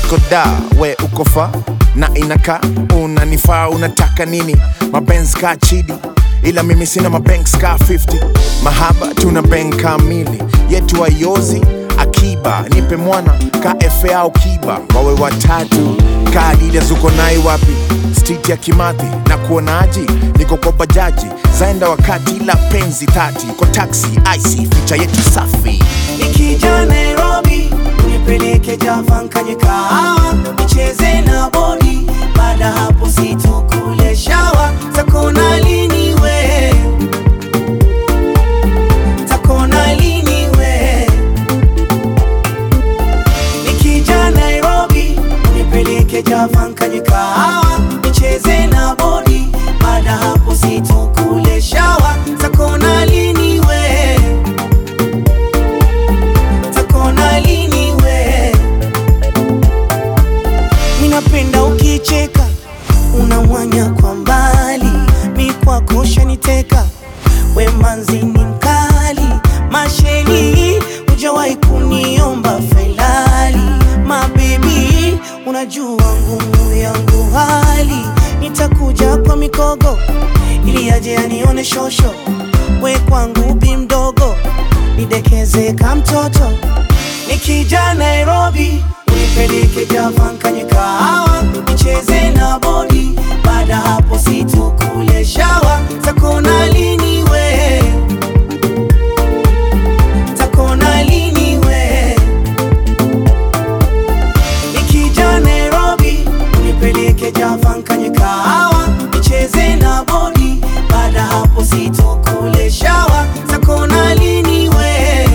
niko da, we uko fa na inaka, unanifaa unataka nini? Mabenz ka chidi, ila mimi sina mabanks ka 50. Mahaba tuna bank kamili, yetu ayozi akiba, nipe mwana ka FA au Kiba. Wawe watatu ka Adidas, uko nai wapi? Street ya Kimathi na kuonaji, niko kwa bajaji zaenda wakati, ila penzi tati kwa taxi IC, feature yetu safi. Nikija Nairobi unipeleke Java nkanye kahawa, nicheze na body, baada hapo situkule shawa. Takona lini we, takona lini we. Nikija Nairobi unipeleke Java nkanye kahawa, nicheze na body, baada hapo situkule shawa. Takona lini we, takona lini we. Minapenda ukicheka, unawanya kwa mbali, mi kwako shaniteka, we manzi ni mkali. Masheni hujawai kuniomba felali, mabebi unajua ngumu yangu hali. Nitakuja kwa mikogo ili aje anione shosho, we kwangu bi mdogo, nidekeze ka mtoto. Nikija Nairobi unipeleke Java nkanye kahawa, nicheze na body, baada hapo situkule shawa. Takona lini we, takona lini we. Nikija Nairobi unipeleke Java nkanye kahawa, nicheze na body, baada hapo situkule shawa. Takona lini we,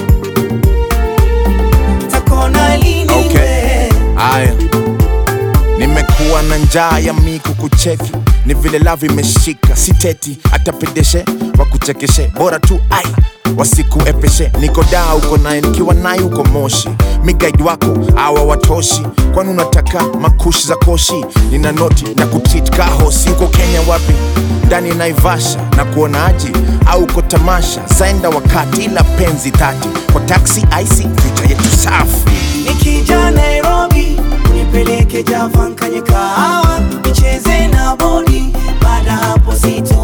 takona lini we. Aya, nimekuwa na njaa ya miku kucheki, ni vile love imeshika, siteti atapedeshe wakuchekeshe, bora tu ai wasikuepeshe. Niko da uko naye, nikiwa naye uko Moshi, mi guide wako awa watoshi. Kwani unataka makushi za koshi? Nina noti na kutreat ka hosi. Uko Kenya wapi? Ndani Naivasha na kuonaji, au uko tamasha zaenda wakati, ila penzi tati kwa taxi IC, feature yetu safi. Nikija Nairobi unipeleke Java nkanye kahawa, nicheze na body, baada hapo situ